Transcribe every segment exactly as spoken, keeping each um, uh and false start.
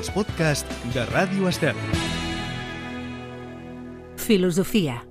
els podcasts de Ràdio Estel. Filosofia.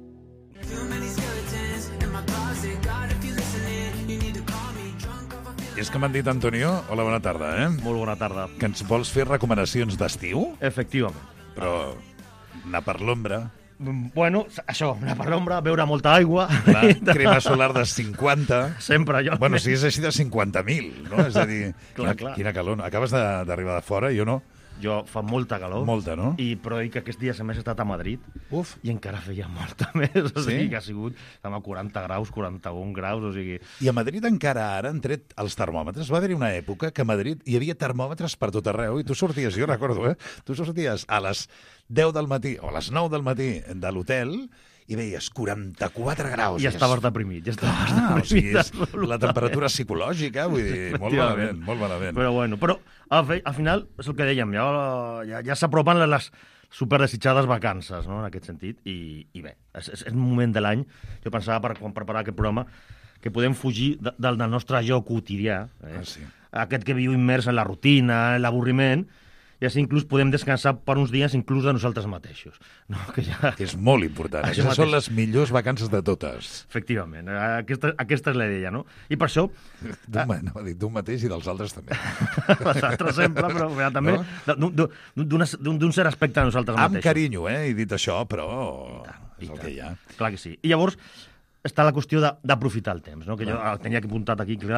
I és que m'han dit, Antonio, hola, bona tarda, eh? Molt bona tarda. Que ens vols fer recomanacions d'estiu? Efectivament. Però anar per l'ombra, Bueno, això, anar per l'ombra, beure molta aigua. clar, crema solar de cinquanta... Sempre, jo. Bueno, si és així de cinquanta mil, no? És a dir, Clar, quina, clar. quina calor. Acabes de- d'arribar de fora, jo no. Jo fa molta calor. Molta, no? I, però dic que aquests dies a més he estat a Madrid Uf. i encara feia molta més. O Sí? sigui que ha sigut amb quaranta graus, quaranta-un graus, o sigui... I a Madrid encara ara han tret els termòmetres. Va haver-hi una època que a Madrid hi havia termòmetres per tot arreu i tu sorties, jo recordo, eh? Tu sorties a les deu del matí o a les nou del matí de l'hotel i veies quaranta-quatre graus. I estaves deprimit, ja estaves Ah, o sigui, és absolutament. la temperatura psicològica, vull dir, molt malament, molt malament. Però bueno, però al, fi- al final és el que dèiem, ja, ja, ja s'apropen les superdesitjades vacances, no?, en aquest sentit, i, i bé, és, és un moment de l'any, jo pensava per quan preparar aquest programa, que podem fugir de, del, del nostre jo quotidià, eh? Ah, sí. Aquest que viu immers en la rutina, en l'avorriment, i així inclús podem descansar per uns dies inclús de nosaltres mateixos. No? Que ja... Que és molt important. Això Aquestes són mateix. les millors vacances de totes. Efectivament, aquesta, aquesta és la idea, no? I per això, D'un ma- no, dic, d'un mateix i dels altres també. les altres sempre, però ja, també No? d'un- d'un d'un- d'un cert aspecte de nosaltres Amb mateixos. carinyo, eh? He dit això, però I és el tant. que hi ha. Clar que sí. I llavors està la qüestió de- d'aprofitar el temps, no? Que jo Clar. el tenia que apuntat aquí, que era,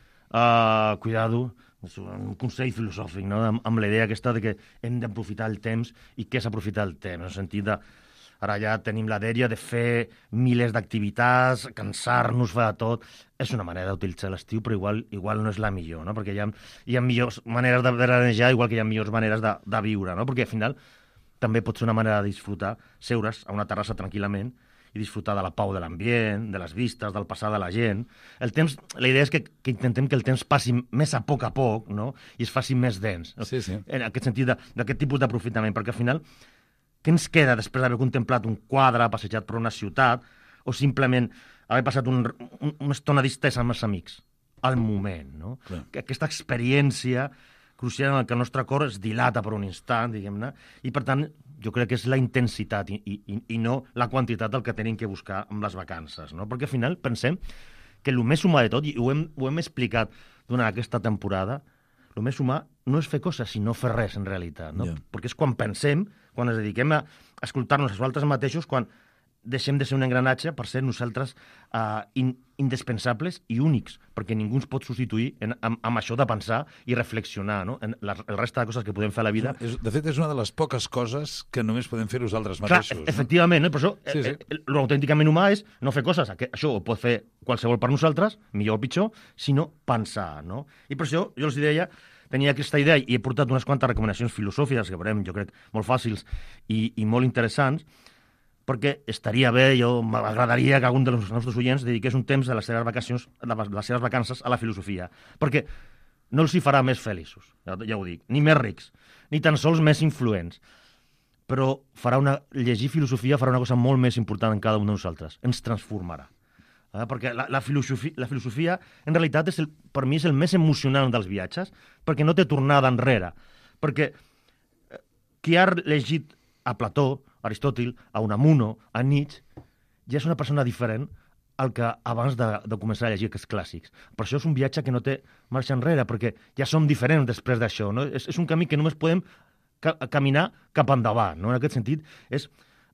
uh, cuidado, és un consell filosòfic, no? amb, amb la idea aquesta de que hem d'aprofitar el temps. I què és aprofitar el temps? En el sentit de, ara ja tenim la dèria de fer milers d'activitats, cansar-nos, fer de tot. És una manera d'utilitzar l'estiu, però igual igual no és la millor, no? Perquè hi ha, hi ha millors maneres de veranejar, igual que hi ha millors maneres de, de viure, no? Perquè al final també pot ser una manera de disfrutar, seure's a una terrassa tranquil·lament i disfrutar de la pau de l'ambient, de les vistes, del passar de la gent. El temps, la idea és que, que intentem que el temps passi més a poc a poc, no?, i es faci més dens. Sí, sí. En aquest sentit, de- d'aquest tipus d'aprofitament, perquè al final, què ens queda després d'haver contemplat un quadre, passejat per una ciutat, o simplement haver passat un, un, una estona distesa amb els amics? Al moment, no? Clar. Que aquesta experiència crucial en què el nostre cor es dilata per un instant, diguem-ne, i per tant jo crec que és la intensitat i, i, i no la quantitat del que tenim que buscar amb les vacances, no? Perquè al final pensem que el més humà de tot, i ho hem, ho hem explicat durant aquesta temporada, el més humà no és fer coses, sinó fer res, en realitat, no? Ja. Perquè és quan pensem, quan ens dediquem a escoltar-nos a nosaltres mateixos, quan deixem de ser un engranatge per ser nosaltres uh, in, indispensables i únics, perquè ningú ens pot substituir en, amb, amb això de pensar i reflexionar, no?, en la, el resta de coses que podem fer a la vida. És, de fet, és una de les poques coses que només podem fer nosaltres Clar, mateixos. efectivament, no? Per això Sí, sí. eh, eh, l'autènticament humà és no fer coses, que això ho pot fer qualsevol per nosaltres, millor o pitjor, sinó pensar, no? I per això jo els deia, tenia aquesta idea i he portat unes quantes recomanacions filosòfiques que veurem, jo crec, molt fàcils i, i molt interessants, perquè estaria bé, jo m'agradaria que algun dels nostres oients dediqués un temps de les seves vacacions, de les seves vacances a la filosofia, perquè no els hi farà més feliços, ja, ja ho dic, ni més rics, ni tan sols més influents, però farà una, llegir filosofia farà una cosa molt més important en cada un de nosaltres, ens transformarà. Eh? Perquè la, la, filosofia, la filosofia, en realitat, és el, per mi és el més emocionant dels viatges, perquè no té tornada enrere, perquè eh, qui ha llegit a Plató, a Aristòtil, a Unamuno, a Nietzsche, ja és una persona diferent al que abans de, de començar a llegir aquests clàssics. Per això és un viatge que no té marxa enrere, perquè ja som diferents després d'això, no? És, és un camí que només podem ca caminar cap endavant, no? En aquest sentit, és,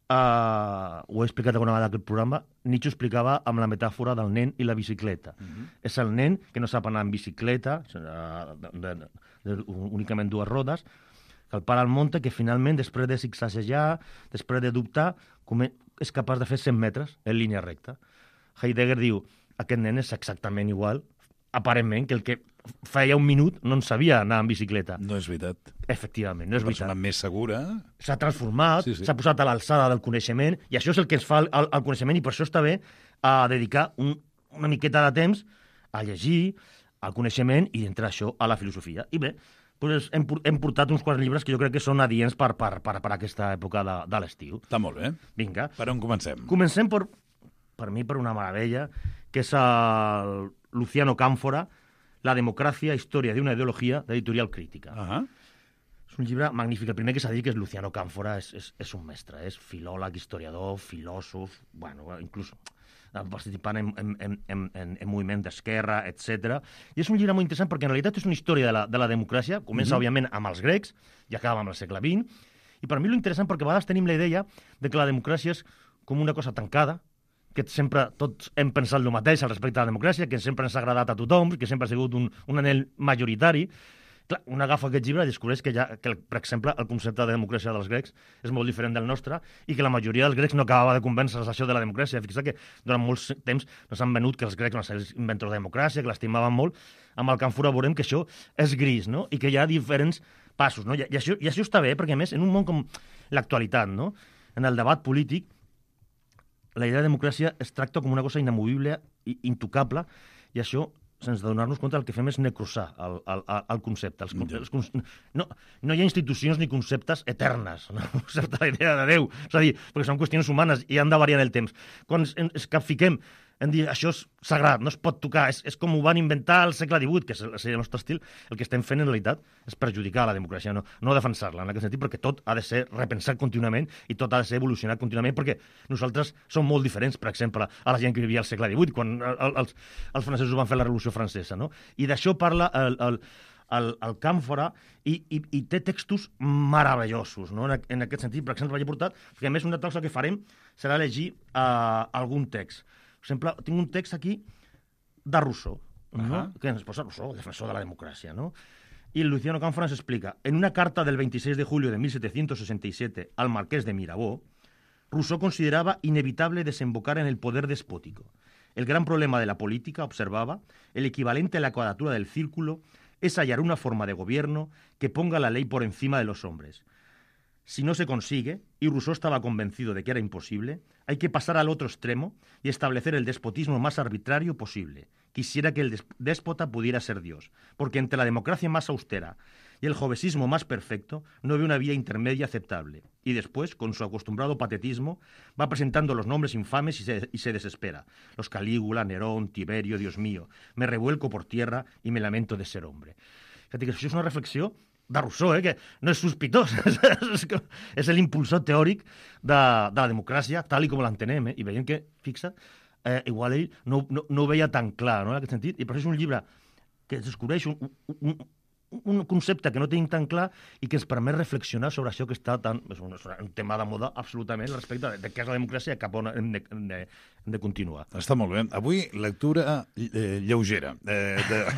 uh, ho he explicat alguna vegada en aquest programa, Nietzsche ho explicava amb la metàfora del nen i la bicicleta. Uh -huh. És el nen que no sap anar en bicicleta, uh, de, de, de, de, únicament dues rodes, que el pare el munta, que finalment, després de zigzaguejar, després de dubtar, és capaç de fer cent metres en línia recta. Heidegger diu, aquest nen és exactament igual, aparentment, que el que feia un minut no en sabia anar en bicicleta. No és veritat. Efectivament, no és Una persona veritat. més segura. S'ha transformat, Sí, sí. s'ha posat a l'alçada del coneixement, i això és el que ens fa el, el, el coneixement, i per això està bé a dedicar un, una miqueta de temps a llegir, al coneixement, i d'entrar això a la filosofia. I bé, doncs hem, hem portat uns quants llibres que jo crec que són adients per, per, per, per aquesta època de, de l'estiu. Està molt bé. Vinga. Per on comencem? Comencem per, per mi per una meravella, que és el Luciano Càmfora, La democracia, historia de una ideología, d'Editorial Crítica. Ah, És un llibre magnífic. El primer que s'ha dit que és Luciano Càmfora, és, és, és un mestre, és filòleg, historiador, filòsof, bueno, inclús participant en, en, en, en, en moviment d'esquerra, etcètera. I és un llibre molt interessant perquè en realitat és una història de la, de la democràcia, comença, mm-hmm. òbviament, amb els grecs i acaba amb el segle vint, i per mi l'interessant perquè a vegades tenim la idea de que la democràcia és com una cosa tancada, que sempre tots hem pensat el mateix al respecte a la democràcia, que sempre ens ha agradat a tothom, que sempre ha sigut un, un anhel majoritari. Clar, un agafa aquest llibre i descobreix que, ja, que, per exemple, el concepte de democràcia dels grecs és molt diferent del nostre i que la majoria dels grecs no acabava de convèncer-se això de la democràcia. Fixa't que durant molts temps nos han venut que els grecs van ser els inventors de la democràcia, que l'estimaven molt. Amb el Càmfora veurem que això és gris, no? I que hi ha diferents passos, no? I, i, això, i això està bé, perquè, a més, en un món com l'actualitat, no? En el debat polític, la idea de democràcia es tracta com una cosa inamovible i intocable, i això sense donar-nos compte, el que fem és necrosar el, el, el concepte. Els, els, no, no hi ha institucions ni conceptes eternes, no? Excepte la idea de Déu. És a dir, perquè són qüestions humanes i han de variar en el temps. Quan ens capfiquem en dir això és sagrat, no es pot tocar, és, és com ho van inventar al segle divuit, que és el, el nostre estil, el que estem fent en realitat és perjudicar la democràcia, no, no defensar-la, en aquest sentit, perquè tot ha de ser repensat contínuament i tot ha de ser evolucionat contínuament, perquè nosaltres som molt diferents, per exemple, a la gent que vivia al segle divuit, quan el, els, els francesos van fer la Revolució Francesa, no? I d'això parla el, el, el, el Càmfora i, i, i té textos meravellosos, no? En, en aquest sentit, per exemple, l'he portat, perquè a més una cosa que farem serà llegir uh, algun text. Per exemple, tinc un text aquí de Rousseau, ¿no? Uh-huh. Que ens posa Rousseau, el defensor de la democracia, ¿no? Y Luciano Càmfora nos explica, en una carta del veintiséis de julio de mil setecientos sesenta y siete al marqués de Mirabeau, Rousseau consideraba inevitable desembocar en el poder despótico. El gran problema de la política, observaba, el equivalente a la cuadratura del círculo, es hallar una forma de gobierno que ponga la ley por encima de los hombres. Si no se consigue, y Rousseau estaba convencido de que era imposible, hay que pasar al otro extremo y establecer el despotismo más arbitrario posible. Quisiera que el déspota pudiera ser Dios, porque entre la democracia más austera y el jovesismo más perfecto no ve una vía intermedia aceptable. Y después, con su acostumbrado patetismo, va presentando los nombres infames y se, y se desespera. Los Calígula, Nerón, Tiberio, Dios mío. Me revuelco por tierra y me lamento de ser hombre. Fíjate que això és una reflexió de Rousseau, eh, que no és sospitós, és, és l'impulsor teòric de, de la democràcia, tal i com l'entenem, eh? I veiem que, fixa't, eh, igual ell no, no, no ho veia tan clar, no?, en aquest sentit, i per això és un llibre que descobreix un, un, un concepte que no tenim tan clar i que ens permet reflexionar sobre això que està tan... És un, un tema de moda absolutament respecte de, de què és la democràcia i cap on hem de, hem de, hem de continuar. Està molt bé. Avui, lectura eh, lleugera, eh,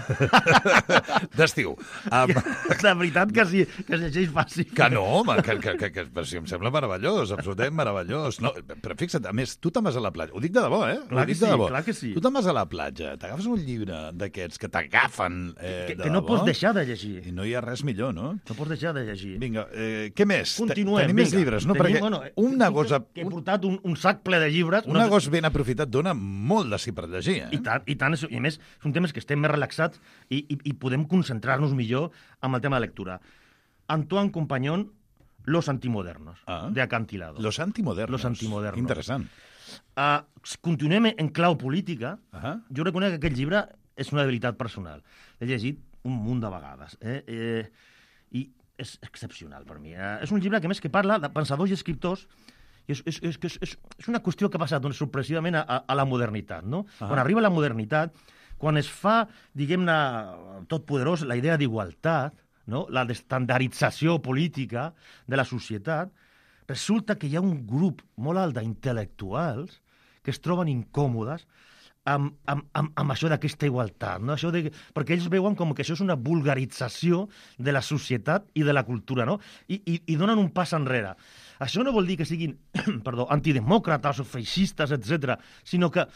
d'estiu. De, de veritat que, sí, que es llegeix fàcil. Que no, home, que, que, que, que, que sí, em sembla meravellós, absolutament meravellós. No, però fixa't, a més, tu te'n vas a la platja. Ho dic de debò, eh? Clar Ho que dic de sí, debò. clar que sí. Tu te'n vas a la platja, t'agafes un llibre d'aquests que t'agafen eh, que, de que no debò, pots deixar de llegir. I no hi ha res millor, no? No pots deixar de llegir. Vinga, eh, què més? Continuem, Tenim més llibres, no? Tenim, Perquè bueno, una cosa... Que he portat un, un sac ple de llibres. Un no agost ben aprofitat dona molt de sí per llegir, eh? I tant, i tant. I a més, són temes que estem més relaxats i, i, i podem concentrar-nos millor amb el tema de lectura. Antoine Compagnon, Los antimodernos, ah. de Acantilado. Los antimodernos. Los antimodernos. Interessant. Uh, continuem en clau política. Uh -huh. Jo reconec que aquest llibre és una debilitat personal. L'he llegit un munt de vegades. Eh? Eh, I és excepcional per mi. Eh? És un llibre que, més, que parla de pensadors i escriptors. I és, és, és, és, és una qüestió que ha passat doncs, sorpresivament a, a la modernitat. No? Uh-huh. Quan arriba la modernitat, quan es fa, diguem-ne, tot poderós, la idea d'igualtat, no? La d'estandardització política de la societat, resulta que hi ha un grup molt alt d'intel·lectuals que es troben incòmodes amb, amb, amb, amb això d'aquesta igualtat, no? Això de, perquè ells veuen com que això és una vulgarització de la societat i de la cultura, no? I, i, i donen un pas enrere. Això no vol dir que siguin perdó, antidemòcrates o feixistes, etcètera, sinó que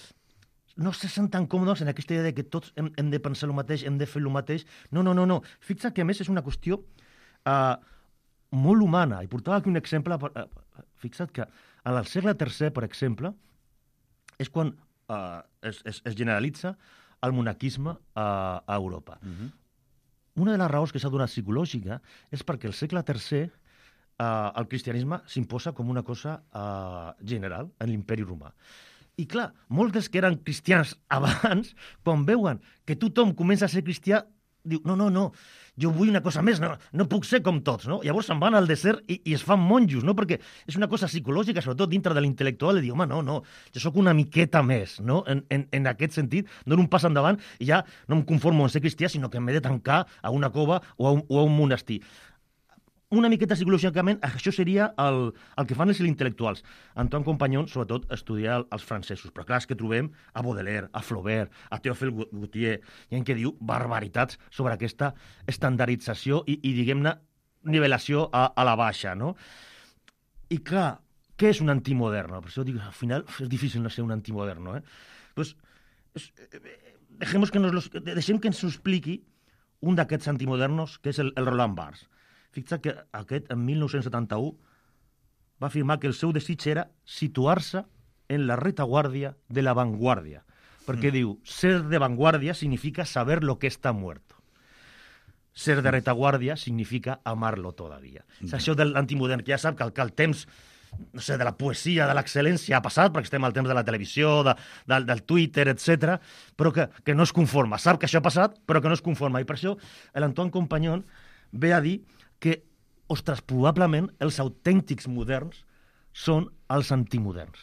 no se senten còmodes en aquesta idea de que tots hem, hem de pensar el mateix, hem de fer el mateix. No, no, no, no. Fixa't que, a més, és una qüestió uh, molt humana. I portava aquí un exemple. Uh, fixa't que al segle tercer, per exemple, és quan uh, es, es, es generalitza el monarquisme uh, a Europa. Uh-huh. Una de les raons que s'ha donat psicològica és perquè al segle tercer uh, el cristianisme s'imposa com una cosa uh, general en l'imperi romà. I clar, molts dels que eren cristians abans, quan veuen que tothom comença a ser cristià, diu, no, no, no, jo vull una cosa més, no, no puc ser com tots, no? Llavors se'n van al desert i, i es fan monjos, no? Perquè és una cosa psicològica, sobretot dintre de l'intel·lectual, i diu, home, no, no, jo sóc una miqueta més, no? En, en, en aquest sentit, dono un pas endavant i ja no em conformo en ser cristià, sinó que m'he de tancar a una cova o a un, o a un monestir. Una miqueta psicològicament, això seria el, el que fan els intel·lectuals. Antoine Compagnon, sobretot, estudia els francesos. Però clar, és que trobem a Baudelaire, a Flaubert, a Théophile Gautier, i en què diu barbaritats sobre aquesta estandardització i, i diguem-ne, nivelació a, a la baixa, no? I clar, què és un antimoderno? Per això dic, al final és difícil no ser un antimoderno, eh? Pues, es, dejemos que nos los, deixem que ens ho expliqui un d'aquests antimodernos, que és el, el Roland Barthes. Fixa que aquest, en mil nou-cents setanta-u, va afirmar que el seu desig era situar-se en la retaguardia de la vanguardia. Perquè mm. diu, ser de vanguardia significa saber lo que está muerto. Ser de retaguardia significa amarlo todavía. Mm. És això de l'antimodern, que ja sap que el, que el temps no sé, de la poesia, de l'excel·lència ha passat, perquè estem al temps de la televisió, de, de, del Twitter, etcètera, però que, que no es conforma. Sap que això ha passat, però que no es conforma. I per això l'Antoine Compagnon ve a dir que, ostres, probablement els autèntics moderns són els antimoderns.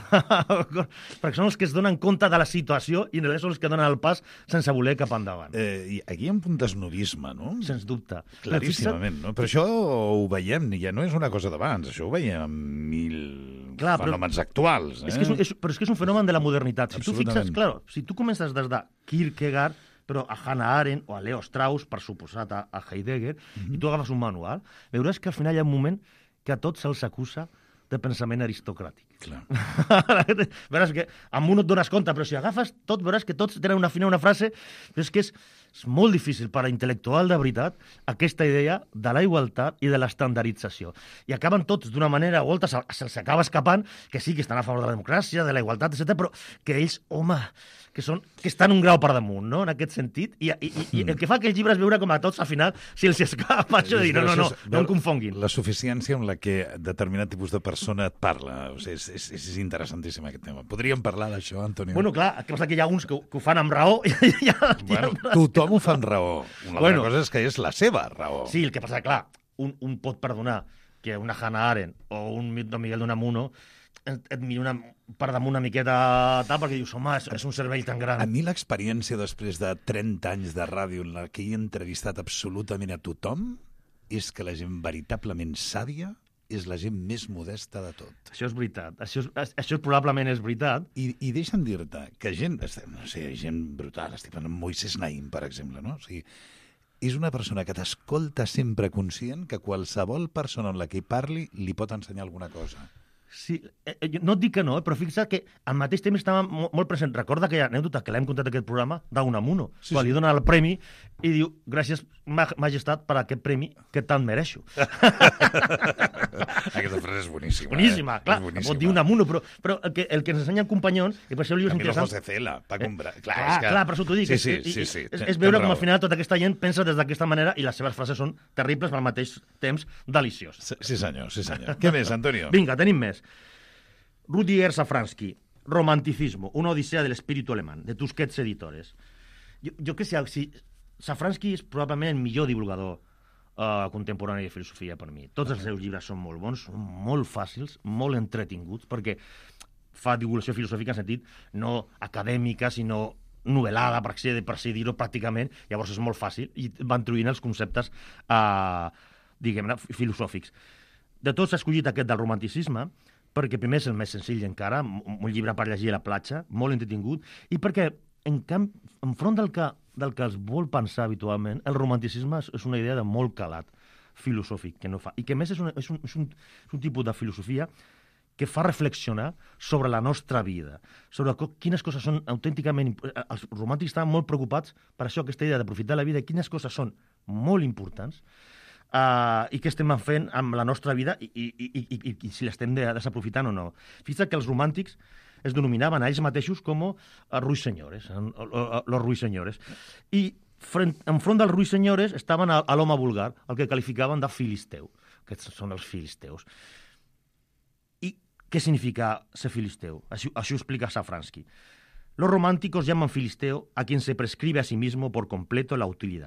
Perquè són els que es donen compte de la situació i no són els que donen el pas sense voler cap endavant. Eh, i aquí hi ha un punt d'esnovisme, no? Sens dubte. Claríssimament, no? Però això ho veiem, ja no és una cosa d'abans, això ho veiem en mil Clar, fenòmens però, actuals. Eh? És que és un, és, però és que és un fenomen de la modernitat. Si tu fixes, clar, si tu comences des de Kierkegaard, però a Hannah Arendt o a Leo Strauss, per suposat a, a Heidegger, mm-hmm. i tu agafes un manual, veuràs que al final hi ha un moment que a tots se'ls acusa de pensament aristocràtic. Clar. Veràs que amb un et dones compte, però si agafes tot, veuràs que tots tenen una fina una frase, però és que és, és molt difícil per a l'intel·lectual de veritat aquesta idea de la igualtat i de l'estandardització. I acaben tots d'una manera o altra, se'ls acaba escapant que sí, que estan a favor de la democràcia, de la igualtat, etcètera, però que ells, home, que, són, que estan un grau per damunt, no?, en aquest sentit. I, i, i el que fa que el llibre és veure com a tots, al final, si els escapa això de dir, no, no, no, no em confonguin. La suficiència amb la que determinat tipus de persona et parla. O sigui, és, és, és interessantíssim aquest tema. Podríem parlar d'això, Antonio? Bueno, clar, el que passa que hi ha uns que, que ho fan amb raó. I ja, bueno, ja... tothom ho fa amb raó. Una bueno, altra cosa és que és la seva raó. Sí, el que passa, clar, un, un pot perdonar que una Hannah Arendt o un Don Miguel de Unamuno et, et mira una, per damunt una miqueta tal, perquè dius, home, és, és un cervell tan gran. A mi l'experiència després de trenta anys de ràdio en la que he entrevistat absolutament a tothom és que la gent veritablement sàvia és la gent més modesta de tot. Això és veritat. Això, és, això probablement és veritat. I, i deixa'm dir-te que gent, no sé, gent brutal, estic parlant amb Moisés Naim, per exemple, no? O sigui, és una persona que t'escolta sempre conscient que qualsevol persona amb la que hi parli li pot ensenyar alguna cosa. Sí, eh, no et dic que no, eh, però fixa't que al mateix temps estava molt, molt present. Recorda aquella anècdota que l'hem contat aquest programa d'Unamuno, sí, quan sí. li dona el premi i diu, gràcies, majestat, per aquest premi que tant mereixo. Aquesta frase és boníssima. Boníssima, eh? clar, boníssima. Pot dir Unamuno, però, però el, que, el que ens ensenya el companyó, i per això el llibre és interessant... Camilo José Cela, Paco Umbra... Eh? Clar, clar, que... clar, per això t'ho dic. Sí, sí, és, sí, sí, és, sí, és veure com al final tota aquesta gent pensa des d'aquesta manera i les seves frases són terribles, però al mateix temps deliciós. Sí, sí senyor, sí senyor. Què més, Antonio? Vinga, tenim més. Rudiger Safransky, Romanticismo, una odisea del espíritu alemán, de Tusquets Editores. Jo, jo que sé, si Safransky és probablement el millor divulgador uh, contemporani de filosofia per mi. Tots els seus llibres són molt bons, són molt fàcils, molt entretinguts, perquè fa divulgació filosòfica en sentit no acadèmica, sinó novel·lada, per així, per així dir-ho pràcticament, llavors és molt fàcil, i va introduint els conceptes uh, diguem-ne, filosòfics. De tots ha escollit aquest del romanticisme, perquè primer és el més senzill encara, un llibre per llegir a la platja, molt entretingut, i perquè, en camp, enfront del que, del que es vol pensar habitualment, el romanticisme és una idea de molt calat filosòfic, que no fa, i que a més és, una, és, un, és, un, és un tipus de filosofia que fa reflexionar sobre la nostra vida, sobre quines coses són autènticament... Els romàntics estaven molt preocupats per això, aquesta idea d'aprofitar la vida, quines coses són molt importants, Uh, i què estem fent amb la nostra vida i, i, i, i, i, i si l'estem de, desaprofitant o no. Fixa't que els romàntics es denominaven a ells mateixos com a ruissenyores, los ruissenyores. I front, enfront dels ruissenyores estaven a, a l'home vulgar, el que qualificaven de filisteu. Aquests són els filisteus. I què significa ser filisteu? Això, això ho explica Safransky. Los románticos llaman filisteo a quien se prescribe a sí mismo por completo la utilidad.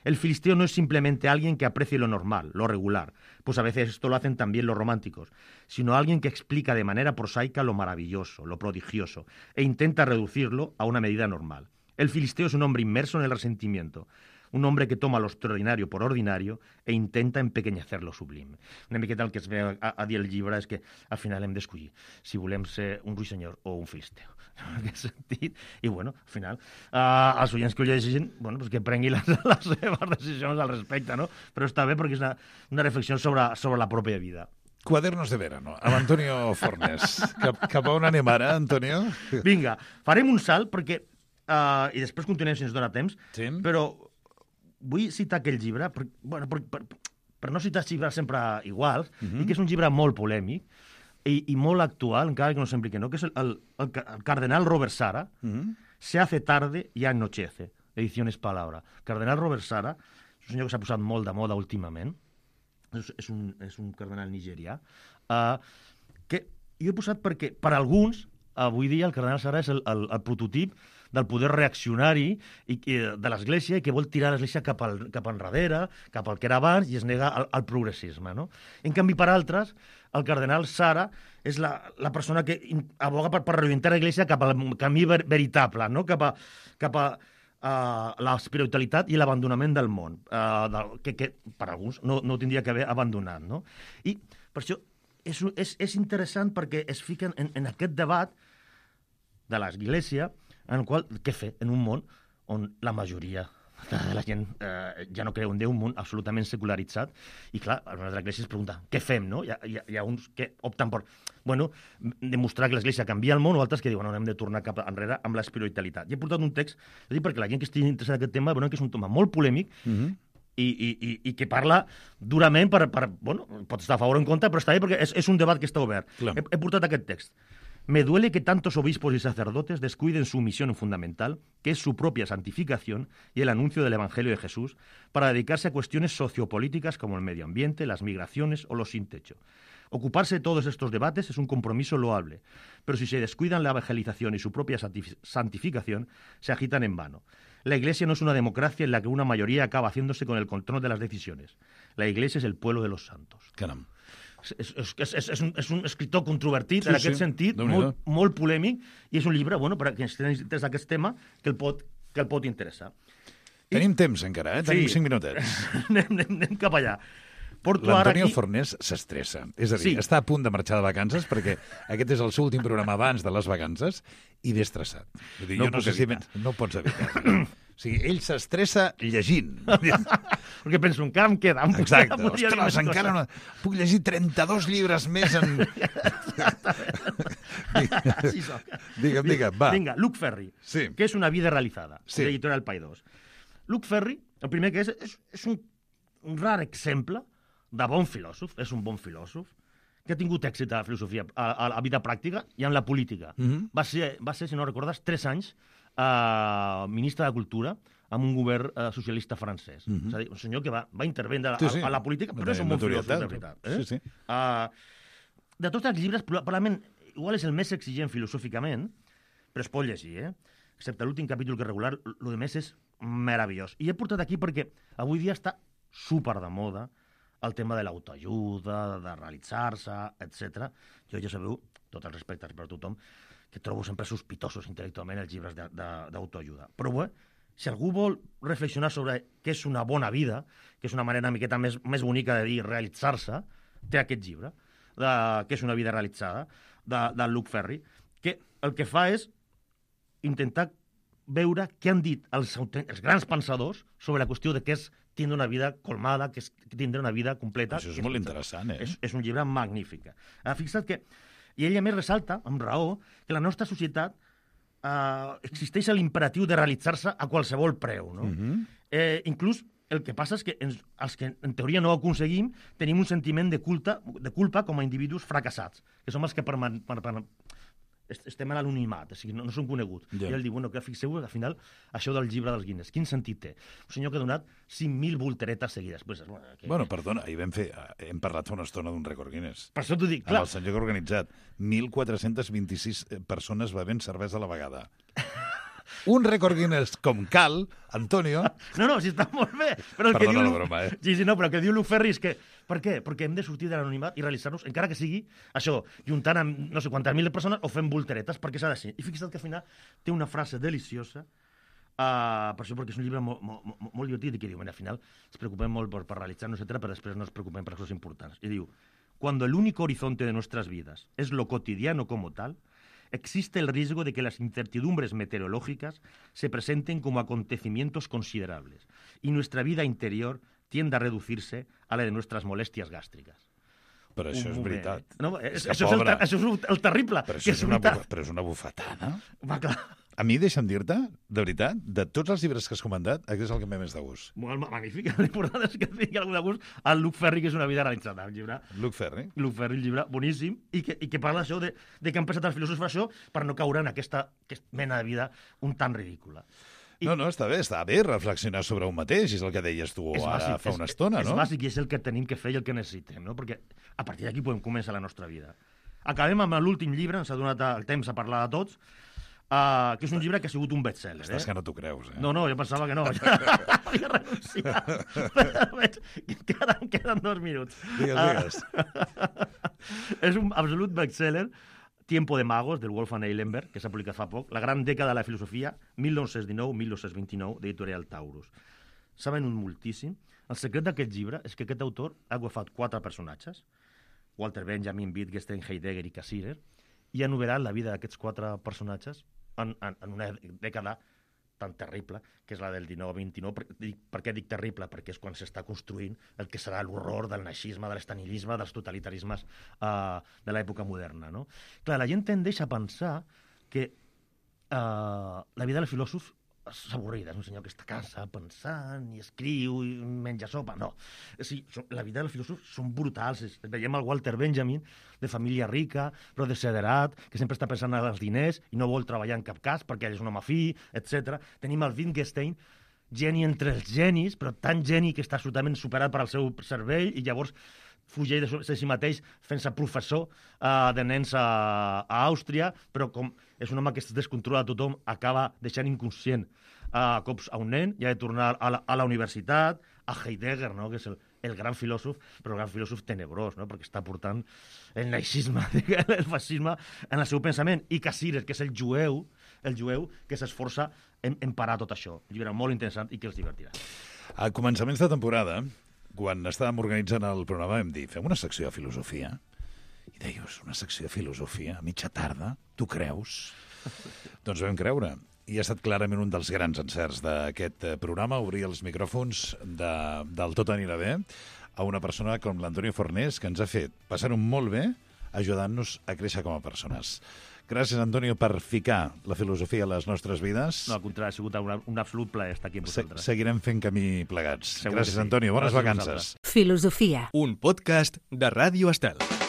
El filisteo no es simplemente alguien que aprecie lo normal, lo regular, pues a veces esto lo hacen también los románticos, sino alguien que explica de manera prosaica lo maravilloso, lo prodigioso, e intenta reducirlo a una medida normal. El filisteo es un hombre inmerso en el resentimiento, un hombre que toma lo extraordinario por ordinario e intenta empequeñecer lo sublime. Una miqueta el que es ve a, a dir el llibre és que al final hem d'escollir si volem ser un ruixenyor o un filisteu. En aquest sentit, i bueno, al final, uh, els oients que ho llegeixin, bueno, pues que prenguin les, les seves decisions al respecte, no? Però està bé perquè és una, una reflexió sobre, sobre la pròpia vida. Cuadernos de verano, amb Antonio Fornés. Cap, cap a on anem ara, Antonio? Vinga, farem un salt perquè, uh, i després continuem si ens dona temps, Sí. però vull citar aquell llibre, per, bueno, per, per, per no citar llibres sempre iguals, uh -huh. i que és un llibre molt polèmic i, i molt actual, encara que no sembli que no, que és el, el, el, el cardenal Robert Sara, uh -huh. Se hace tarde y anochece, ediciones Palabra. Cardenal Robert Sara és un senyor que s'ha posat molt de moda últimament, és, és, un, és un cardenal nigerià, uh, que jo he posat perquè, per alguns, avui dia el cardenal Sara és el, el, el prototip del poder reaccionari i, i, de l'Església i que vol tirar l'Església cap, al, cap enrere, cap al que era abans i es nega al, al progressisme. No? En canvi, per altres, el cardenal Sara és la, la persona que aboga per, per reorientar l'Església cap al camí ver, veritable, no? cap a, cap a uh, l'espiritualitat i l'abandonament del món, uh, del, que, que per alguns no, no tindria que haver abandonat. No? I per això és, és, és interessant perquè es fiquen en, en aquest debat de l'Església en el qual, què fer en un món on la majoria de la gent eh, ja no creu en Déu, un món absolutament secularitzat, i clar, a l'Església es pregunta, què fem, no? Hi ha, hi ha, hi ha uns que opten per, bueno, demostrar que l'Església canvia el món, o altres que diuen, no, hem de tornar cap enrere amb l'espiritualitat. I he portat un text, és a dir, perquè la gent que estigui interessada en aquest tema, veurà que és un tema molt polèmic, mm-hmm. I, i, i, i que parla durament per, per, bueno, pot estar a favor o en contra, però està bé perquè és, és un debat que està obert. He, he portat aquest text. Me duele que tantos obispos y sacerdotes descuiden su misión fundamental, que es su propia santificación y el anuncio del Evangelio de Jesús, para dedicarse a cuestiones sociopolíticas como el medio ambiente, las migraciones o los sin techo. Ocuparse de todos estos debates es un compromiso loable, pero si se descuidan la evangelización y su propia santificación, se agitan en vano. La Iglesia no es una democracia en la que una mayoría acaba haciéndose con el control de las decisiones. La Iglesia es el pueblo de los santos. Caram. És, és, és, és, un, és un escriptor controvertit, sí, en aquest sí. sentit, molt, molt polèmic, i és un llibre, bueno, per a qui tenen interès aquest tema, que el pot, que el pot interessar. Tenim I... temps encara, eh? Tenim sí. cinc minutets. anem, anem, anem cap allà. L'Antonio aquí... Fornés s'estressa. És a dir, sí. està a punt de marxar de vacances perquè aquest és el seu últim programa abans de les vacances i ve estressat. Vull dir, no, jo no, sé si ben... no pots evitar. O sigui, ell s'estressa llegint. Perquè penso, encara em queda. Em Exacte. Em Ostres, encara no... Puc llegir trenta-dos llibres més en... sí, so. Digue'm, digue'm, va. Vinga, Luc Ferry, sí. que és Una vida realitzada, sí. d'Editorial Paidós. Luc Ferry, el primer que és, és, és un, un rar exemple de bon filòsof, és un bon filòsof, que ha tingut èxit a la filosofia, a, a la vida pràctica i en la política. Mm -hmm. va, ser, va ser, si no recordes, tres anys Uh, ministre de Cultura amb un govern uh, socialista francès. Mm -hmm. És a dir, un senyor que va, va intervendre sí, sí. A, a la política, però de, és un bon filòsof, de veritat. Eh? Sí, sí. Uh, de tots els llibres, probablement, igual és el més exigent filosòficament, però es pot llegir, eh? Excepte l'últim capítol que és regular, el de més és meravellós. I he portat aquí perquè avui dia està super de moda el tema de l'autoajuda, de realitzar-se, etcètera. Jo ja sabeu, tots els respectes per a tothom, que trobo sempre sospitosos intel·lectualment els llibres d'autoajuda. Però bé, si algú vol reflexionar sobre què és una bona vida, que és una manera una miqueta més, més bonica de dir realitzar-se, té aquest llibre, de, que és una vida realitzada, de, de Luc Ferry, que el que fa és intentar veure què han dit els, els grans pensadors sobre la qüestió de què és tindre una vida colmada, que és tindre una vida completa. Això és molt interessant, eh? És, és un llibre magnífic. Uh, fixa't que i ell, a més, ressalta, amb raó, que la nostra societat eh, existeix l'imperatiu de realitzar-se a qualsevol preu. No? Uh-huh. eh, inclús el que passa és que ens, els que en teoria no ho aconseguim tenim un sentiment de, culta, de culpa com a individus fracassats, que som els que per, per, per, estem a l'anonimat, o sigui, no, no som coneguts. Yeah. I ell diu, bueno, que fixeu, al final, això del llibre dels Guinness, quin sentit té? Un senyor que ha donat cinc mil volteretes seguides. Pues, bueno, que... bueno, perdona, ahir vam fer, hem parlat fa una estona d'un rècord Guinness. Per això t'ho dic, clar. Amb el senyor que ha organitzat, mil quatre-cents vint-i-sis persones bevent cervesa a la vegada. un rècord Guinness com cal, Antonio... No, no, si està molt bé. Però el que Perdona diu... la broma, eh? Sí, sí, no, però el que diu Luc Ferry és que... Per què? Perquè hem de sortir de l'anonimat i realitzar-nos, encara que sigui això, juntant amb no sé quantes mil persones o fent volteretes, perquè s'ha de ser. I fixa't que al final té una frase deliciosa, uh, per això perquè és un llibre molt, molt, molt, molt divertit, i que diu, al final ens preocupem molt per, per realitzar-nos, etcètera, però després no ens preocupem per coses importants. I diu, cuando el único horizonte de nuestras vidas es lo cotidiano como tal, existe el riesgo de que las incertidumbres meteorológicas se presenten como acontecimientos considerables y nuestra vida interior tiende a reducirse a la de nuestras molestias gástricas. Però això és veritat. No, és, és que, això, és el, pobre, això és el terrible. Però que això és és una, veritat. però és una bufetada. Va, clar. A mi, deixa'm dir-te, de veritat, de tots els llibres que has comentat, aquest és el que m'he més de gust. Molt magnífic. L'important és que tingui algun de gust al Luc Ferry, que és una vida realitzada. El llibre... Luc Ferry. Luc Ferry, el llibre boníssim, i que, i que parla això de, de que han pensat els filòsofs això per no caure en aquesta, aquesta mena de vida un tan ridícula. I... No, no, està bé, està bé reflexionar sobre un mateix, és el que deies tu és ara bàsic, fa una estona, és, no? És bàsic i és el que tenim que fer i el que necessitem, no? Perquè a partir d'aquí podem començar la nostra vida. Acabem amb l'últim llibre, ens ha donat el temps a parlar de tots, uh, que és un llibre que ha sigut un best-seller. Estàs eh? que no t'ho creus, eh? No, no, jo pensava que no. Havia renunciat. Però veig que encara em queden dos minuts. Digues, digues. Uh, és un absolut best-seller, Tiempo de Magos, del Wolfgang Eilenberg, que s'ha publicat fa poc, La gran dècada de la filosofia, mil nou-cents dinou a mil nou-cents vint-i-nou, d'Editorial Taurus. S'ha venut moltíssim. El secret d'aquest llibre és que aquest autor ha agafat quatre personatges, Walter Benjamin, Wittgenstein, Heidegger i Cassirer, i ha novel·lat la vida d'aquests quatre personatges en, en, en una dècada tan terrible, que és la del dinou a vint-i-nou. Per, per què dic terrible? Perquè és quan s'està construint el que serà l'horror del naixisme, de l'estalinisme, dels totalitarismes uh, de l'època moderna. No? Clar, la gent tendeix a pensar que uh, la vida del filòsof és avorrida, és un senyor que està a casa pensant i escriu i menja sopa. No, sí, la vida del filòsof són brutals. Veiem el Walter Benjamin, de família rica, però desederat, que sempre està pensant en els diners i no vol treballar en cap cas perquè ell és un home fi, etcètera. Tenim el Wittgenstein, geni entre els genis, però tan geni que està absolutament superat per al seu cervell i llavors fugeix de si mateix fent-se professor uh, de nens a, a Àustria, però com és un home que es descontrola tothom, acaba deixant inconscient uh, cops a un nen i ha de tornar a la, a la universitat, a Heidegger, no? Que és el, el gran filòsof, però el gran filòsof tenebrós, no? Perquè està portant el naixisme, el fascisme en el seu pensament. I Cassirer, que és el jueu, el jueu que s'esforça en, en parar tot això. Un llibre molt interessant i que els divertirà. A començaments de temporada, quan estàvem organitzant el programa, vam dir, fem una secció de filosofia. I deies, una secció de filosofia a mitja tarda? Tu creus? Doncs vam creure. I ha estat clarament un dels grans encerts d'aquest programa, obrir els micròfons de, del Tot anirà bé a una persona com l'Antonio Fornés, que ens ha fet passar-ho molt bé, ajudant-nos a créixer com a persones. Gràcies, Antonio, per ficar la filosofia a les nostres vides. No, al contrari, ha sigut un, un absolut plaer estar aquí amb vosaltres. Se seguirem fent camí plegats. Segur Gràcies, sí. Antonio. Bones Gràcies vacances. Filosofia. Un podcast de Ràdio Estel.